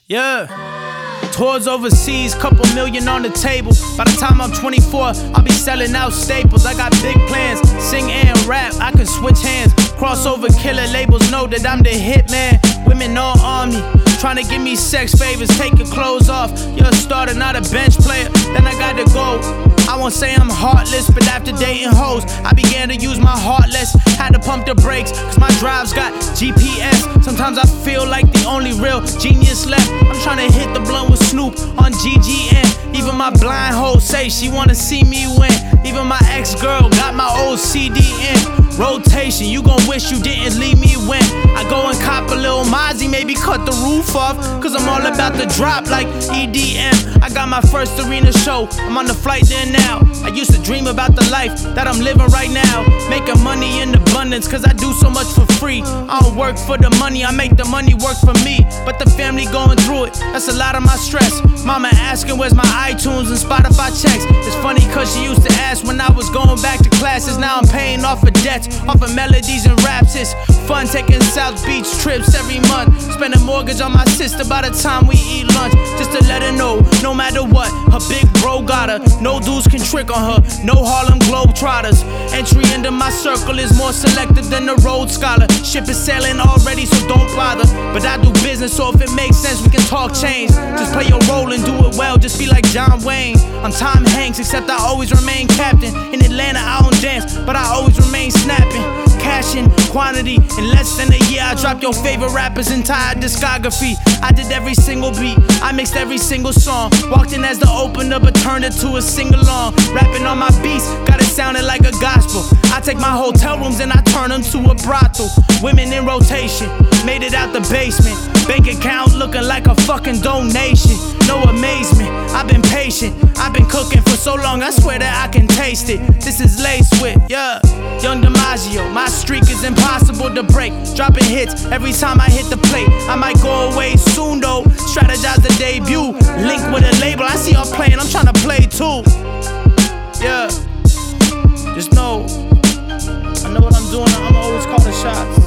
Yeah. Tours overseas, couple million on the table. By the time I'm 24, I'll be selling out staples. I got big plans, sing and rap, I can switch hands. Crossover killer labels know that I'm the hitman. Women all on me, trying to give me sex favors. Take your clothes off, you're a starter, not a bench player. Then I got to go. I won't say I'm heartless, but after dating hoes, I began to use my heart less. Had to pump the brakes, cause my drive's got GPS. Sometimes I feel like the only real genius left. I'm trying to hit the blunt with Snoop on GGN. Even my blind hoe say she wanna see me win. Even my ex-girl got my old CD in rotation. You gon' wish you didn't leave me when I go and cop a little Mozzie, maybe cut the roof off, cause I'm all about the drop like EDM. I got my first arena show, I'm on the flight there now. I used to dream about the life that I'm living right now, making money in abundance cause I do so much for free. I don't work for the money, I make the money work for me. But the family going through it, that's a lot of my stress. Mama asking where's my iTunes and Spotify checks. It's funny cause she used to ask when I was going back to classes. Now I'm paying off of debts, off of melodies and raps. It's fun taking South Beach trips every month, spending mortgage on my sister by the time we eat lunch. Just to let her know, no matter what, her big bro got her. No dudes can trick on her, no Harlem Globetrotters. Entry into my circle is more selective than the Rhodes Scholar. Ship is sailing already, so don't bother. But I do business, so if it makes sense, we can talk change. Just play your role and do it well, just be like John Wayne. I'm Tom Hanks, except I always remain captain. In Atlanta, I don't dance, but I always remain snapping. Cash in quantity, in less than a year, I dropped your favorite rapper's entire discography. I did every single beat, I mixed every single song. Walked in as the opener, but turned it to a sing-along. Rapping on my beats, got it sounding like a gospel. I take my hotel rooms and I turn them to a brothel. Women in rotation, made it out the basement. Bank account looking like a fucking donation. No amazement, I've been patient. I've been cooking for so long, I swear that I can taste it. This is laced with, yeah, Young DiMaggio. My streak is impossible to break. Dropping hits every time I hit the plate. I might go away soon though, strategize the debut. Link with a label, I see y'all playing, I'm trying to play too. Yeah, just know, I know what I'm doing, I'ma always call the shots.